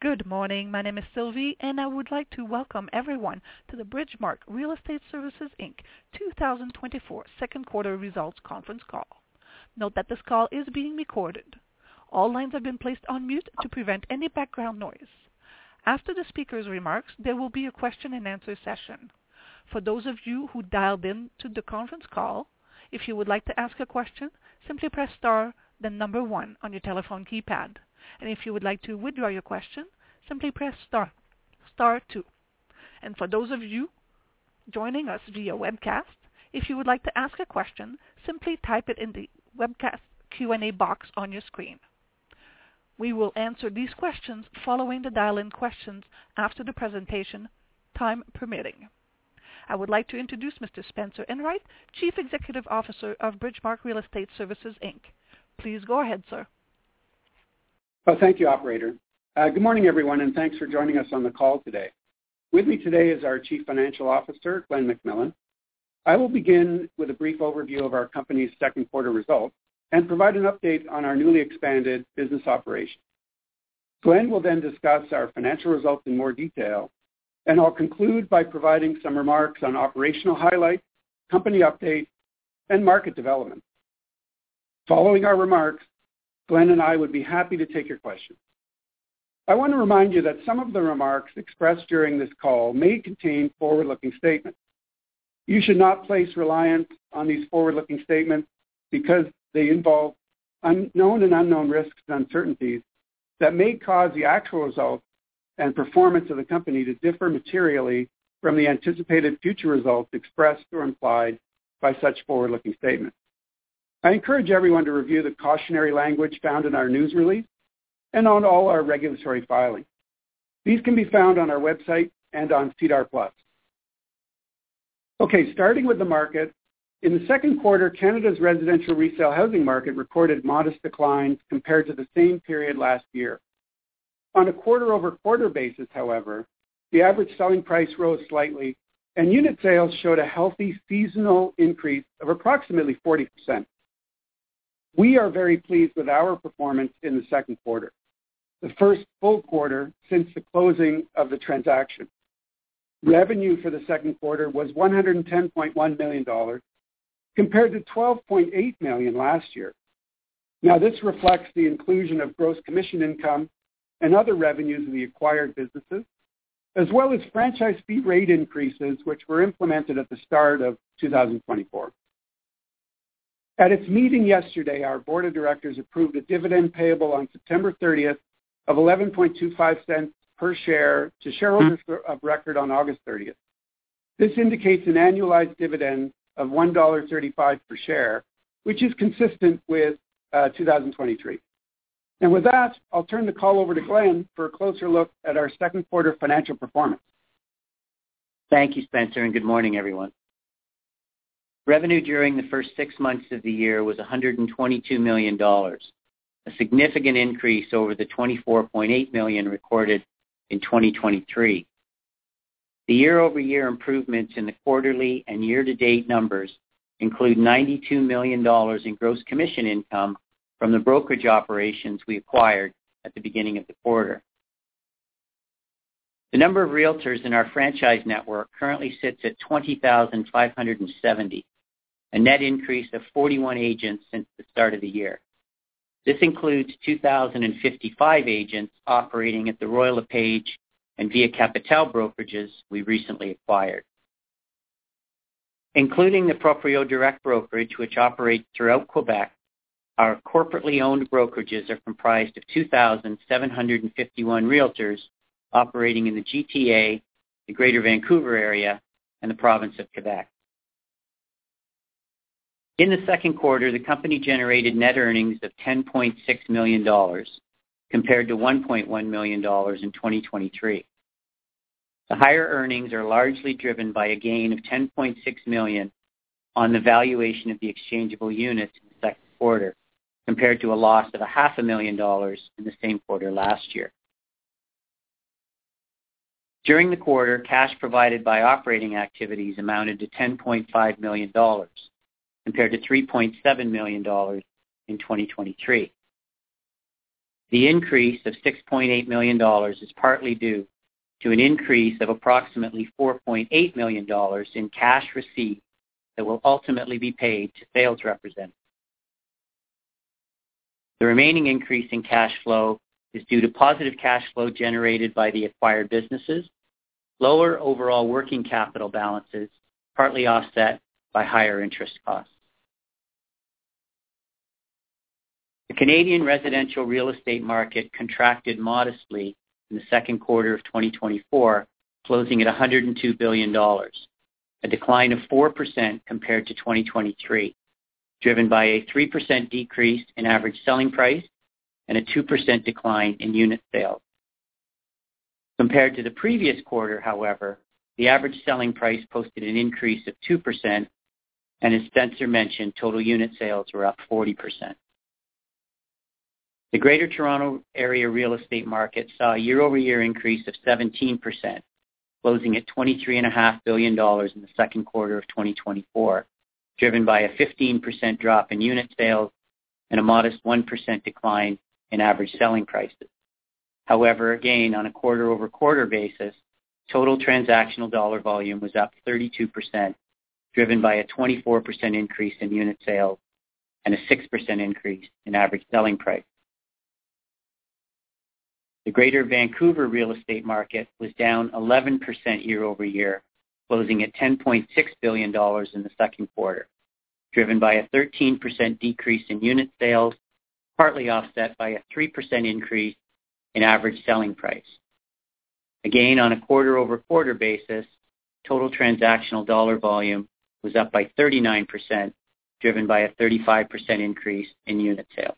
Good morning. My name is Sylvie, and I would like to welcome everyone to the Bridgemarq Real Estate Services Inc. 2024 second quarter results conference call. Note that this call is being recorded. All lines have been placed on mute to prevent any background noise. After the speaker's remarks, there will be a question and answer session. For those of you who dialed in to the conference call, if you would like to ask a question, simply press star, then number 1 on your telephone keypad. And if you would like to withdraw your question, simply press star 2. And for those of you joining us via webcast, if you would like to ask a question, simply type it in the webcast Q&A box on your screen. We will answer these questions following the dial-in questions after the presentation, time permitting. I would like to introduce Mr. Spencer Enright, Chief Executive Officer of Bridgemarq Real Estate Services Inc. Please go ahead, sir. Well, thank you, operator. Good morning, everyone, and thanks for joining us on the call today. With me today is our Chief Financial Officer, Glen McMillan. I will begin with a brief overview of our company's second quarter results and provide an update on our newly expanded business operations. Glen will then discuss our financial results in more detail, and I'll conclude by providing some remarks on operational highlights, company updates, and market development. Following our remarks, Glen and I would be happy to take your questions. I want to remind you that some of the remarks expressed during this call may contain forward-looking statements. You should not place reliance on these forward-looking statements because they involve known and unknown risks and uncertainties that may cause the actual results and performance of the company to differ materially from the anticipated future results expressed or implied by such forward-looking statements. I encourage everyone to review the cautionary language found in our news release and on all our regulatory filings. These can be found on our website and on SEDAR+. Okay, starting with the market. In the second quarter, Canada's residential resale housing market recorded modest declines compared to the same period last year. On a quarter-over-quarter basis, however, the average selling price rose slightly, and unit sales showed a healthy seasonal increase of approximately 40%. We are very pleased with our performance in the second quarter, the first full quarter since the closing of the transaction. Revenue for the second quarter was $110.1 million, compared to $12.8 million last year. Now, this reflects the inclusion of gross commission income and other revenues of the acquired businesses, as well as franchise fee rate increases, which were implemented at the start of 2024. At its meeting yesterday, our board of directors approved a dividend payable on September 30th of 11.25 cents per share to shareholders of record on August 30th. This indicates an annualized dividend of $1.35 per share, which is consistent with 2023. And with that, I'll turn the call over to Glen for a closer look at our second quarter financial performance. Thank you, Spencer, and good morning, everyone. Revenue during the first 6 months of the year was $122 million, a significant increase over the $24.8 million recorded in 2023. The year-over-year improvements in the quarterly and year-to-date numbers include $92 million in gross commission income from the brokerage operations we acquired at the beginning of the quarter. The number of realtors in our franchise network currently sits at 20,570, a net increase of 41 agents since the start of the year. This includes 2,055 agents operating at the Royal LePage and Via Capitale brokerages we recently acquired. Including the Proprio Direct brokerage, which operates throughout Quebec, our corporately owned brokerages are comprised of 2,751 realtors operating in the GTA, the Greater Vancouver area, and the province of Quebec. In the second quarter, the company generated net earnings of $10.6 million, compared to $1.1 million in 2023. The higher earnings are largely driven by a gain of $10.6 million on the valuation of the exchangeable units in the second quarter, compared to a loss of $500,000 in the same quarter last year. During the quarter, cash provided by operating activities amounted to $10.5 million, compared to $3.7 million in 2023. The increase of $6.8 million is partly due to an increase of approximately $4.8 million in cash receipts that will ultimately be paid to sales representatives. The remaining increase in cash flow is due to positive cash flow generated by the acquired businesses, lower overall working capital balances, partly offset by higher interest costs. The Canadian residential real estate market contracted modestly in the second quarter of 2024, closing at $102 billion, a decline of 4% compared to 2023, driven by a 3% decrease in average selling price and a 2% decline in unit sales. Compared to the previous quarter, however, the average selling price posted an increase of 2%, and as Spencer mentioned, total unit sales were up 40%. The Greater Toronto Area real estate market saw a year-over-year increase of 17%, closing at $23.5 billion in the second quarter of 2024, driven by a 15% drop in unit sales and a modest 1% decline in average selling prices. However, again, on a quarter-over-quarter basis, total transactional dollar volume was up 32%, driven by a 24% increase in unit sales and a 6% increase in average selling price. The Greater Vancouver real estate market was down 11% year-over-year, closing at $10.6 billion in the second quarter, driven by a 13% decrease in unit sales, partly offset by a 3% increase in average selling price. Again, on a quarter-over-quarter basis, total transactional dollar volume was up by 39%, driven by a 35% increase in unit sales.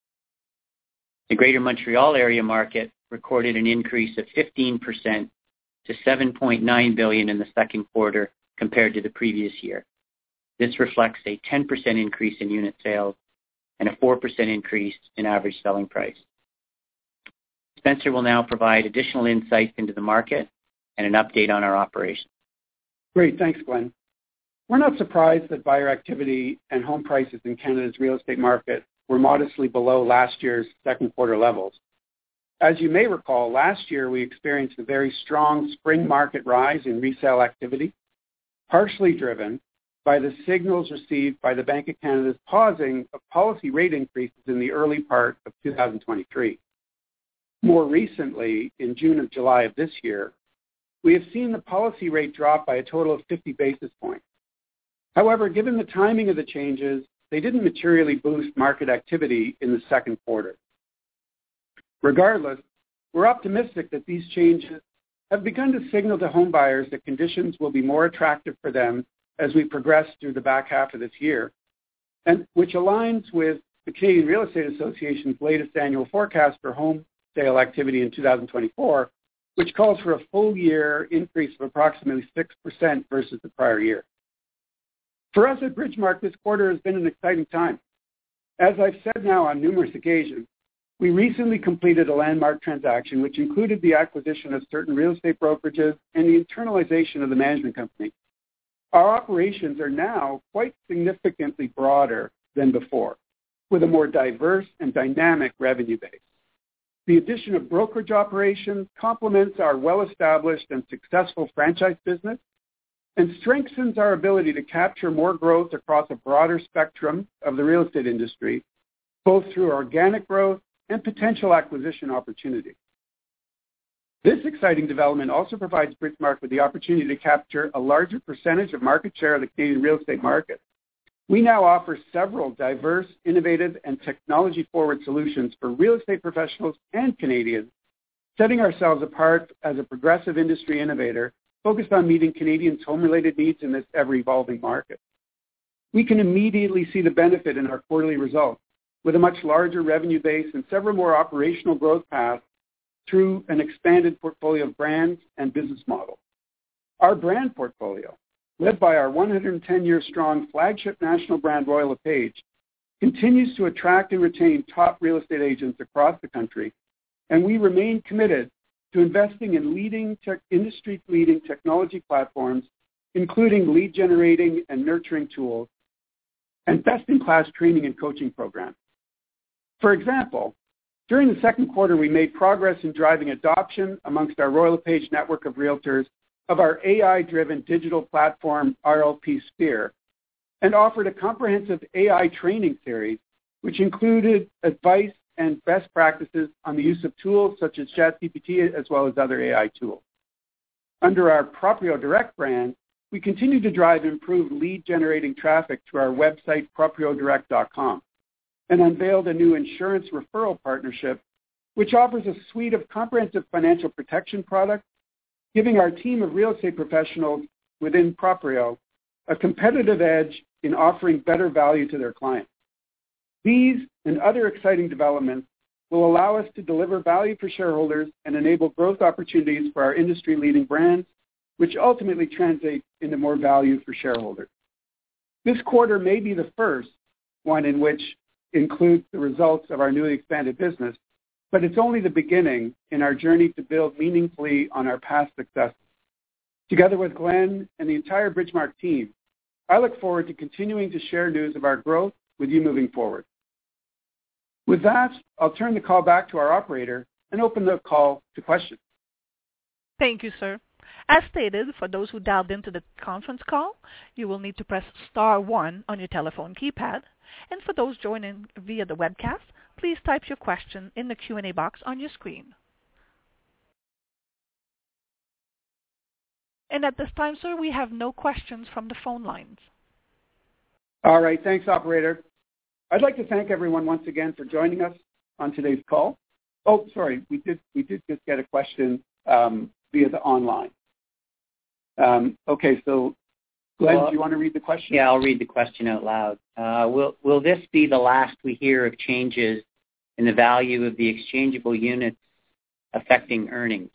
The Greater Montreal area market recorded an increase of 15% to $7.9 billion in the second quarter compared to the previous year. This reflects a 10% increase in unit sales and a 4% increase in average selling price. Spencer will now provide additional insights into the market and an update on our operations. Great, thanks, Glenn. We're not surprised that buyer activity and home prices in Canada's real estate market were modestly below last year's second quarter levels. As you may recall, last year we experienced a very strong spring market rise in resale activity, partially driven by the signals received by the Bank of Canada's pausing of policy rate increases in the early part of 2023. More recently, in June and July of this year, we have seen the policy rate drop by a total of 50 basis points. However, given the timing of the changes, they didn't materially boost market activity in the second quarter. Regardless, we're optimistic that these changes have begun to signal to home buyers that conditions will be more attractive for them as we progress through the back half of this year, and which aligns with the Canadian Real Estate Association's latest annual forecast for home sale activity in 2024, which calls for a full-year increase of approximately 6% versus the prior year. For us at Bridgemark, this quarter has been an exciting time. As I've said now on numerous occasions, we recently completed a landmark transaction which included the acquisition of certain real estate brokerages and the internalization of the management company. Our operations are now quite significantly broader than before, with a more diverse and dynamic revenue base. The addition of brokerage operations complements our well-established and successful franchise business and strengthens our ability to capture more growth across a broader spectrum of the real estate industry, both through organic growth and potential acquisition opportunities. This exciting development also provides Bridgemark with the opportunity to capture a larger percentage of market share of the Canadian real estate market. We now offer several diverse, innovative, and technology-forward solutions for real estate professionals and Canadians, setting ourselves apart as a progressive industry innovator focused on meeting Canadians' home-related needs in this ever-evolving market. We can immediately see the benefit in our quarterly results, with a much larger revenue base and several more operational growth paths through an expanded portfolio of brands and business models. Our brand portfolio, led by our 110-year-strong flagship national brand Royal LePage, continues to attract and retain top real estate agents across the country, and we remain committed to investing in industry-leading technology platforms, including lead-generating and nurturing tools, and best-in-class training and coaching programs. For example, During the second quarter, we made progress in driving adoption amongst our Royal LePage network of realtors of our AI-driven digital platform, RLP Sphere, and offered a comprehensive AI training series, which included advice and best practices on the use of tools such as ChatGPT as well as other AI tools. Under our Proprio Direct brand, we continue to drive improved lead-generating traffic to our website, propriodirect.com, and unveiled a new insurance referral partnership, which offers a suite of comprehensive financial protection products, giving our team of real estate professionals within Proprio a competitive edge in offering better value to their clients. These and other exciting developments will allow us to deliver value for shareholders and enable growth opportunities for our industry-leading brands, which ultimately translates into more value for shareholders. This quarter may be the first one in which includes the results of our newly expanded business, but it's only the beginning in our journey to build meaningfully on our past successes. Together with Glenn and the entire Bridgemarq team, I look forward to continuing to share news of our growth with you moving forward. With that, I'll turn the call back to our operator and open the call to questions. Thank you, sir. As stated, for those who dialed into the conference call, you will need to press star 1 on your telephone keypad. And for those joining via the webcast, please type your question in the Q&A box on your screen. And at this time, sir, we have no questions from the phone lines. All right. Thanks, operator. I'd like to thank everyone once again for joining us on today's call. Oh, sorry. We did just get a question via the online. Okay, so Glenn, do you want to read the question? Yeah, I'll read the question out loud. Will this be the last we hear of changes in the value of the exchangeable units affecting earnings?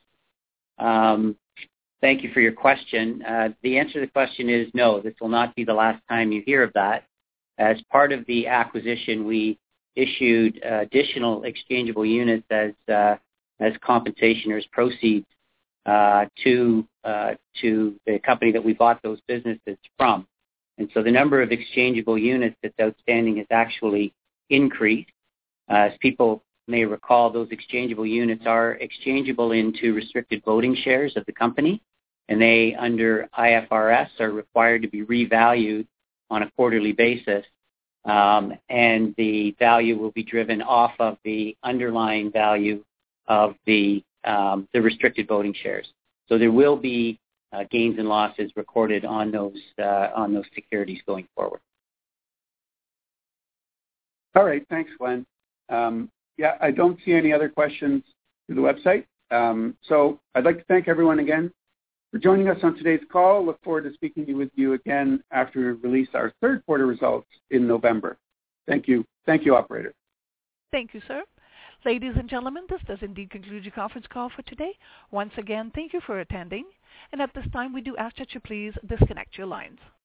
Thank you for your question. The answer to the question is no, this will not be the last time you hear of that. As part of the acquisition, we issued additional exchangeable units as compensation or as proceeds to the company that we bought those businesses from. And so the number of exchangeable units that's outstanding has actually increased. As people may recall, those exchangeable units are exchangeable into restricted voting shares of the company, and they, under IFRS, are required to be revalued on a quarterly basis, and the value will be driven off of the underlying value of the restricted voting shares. So there will be gains and losses recorded on those securities going forward. All right, thanks, Glenn. Yeah, I don't see any other questions through the website. So I'd like to thank everyone again for joining us on today's call. Look forward to speaking with you again after we release our third quarter results in November. Thank you. Thank you, operator. Thank you, sir. Ladies and gentlemen, this does indeed conclude your conference call for today. Once again, thank you for attending. And at this time, we do ask that you please disconnect your lines.